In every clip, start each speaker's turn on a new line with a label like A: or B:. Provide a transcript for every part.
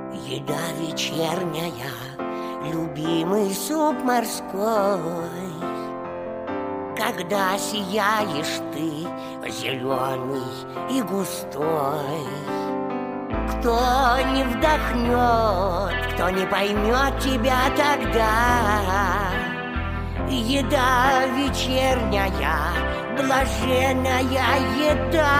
A: Еда вечерняя, любимый суп морской. Когда сияешь ты, зеленый и густой. Кто не вдохнет, кто не поймет тебя тогда. Еда вечерняя, блаженная еда.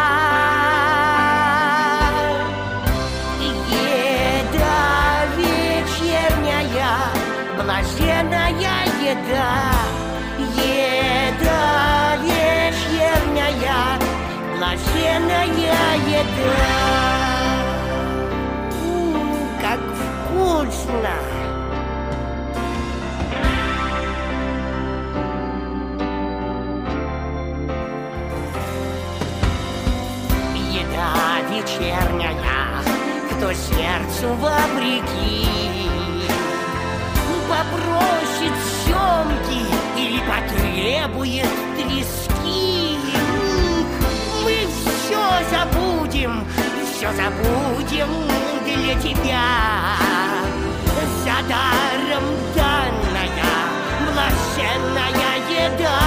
A: Еда вечерняя, блаженная еда. Еда вечерняя, блаженная еда. Как вкусно! Еда вечерняя, кто сердцу вопреки попросит семги или потребует трески. Мы все забудем для тебя. За даром данная блаженная еда.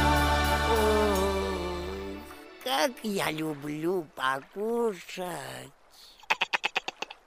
A: Как я люблю покушать.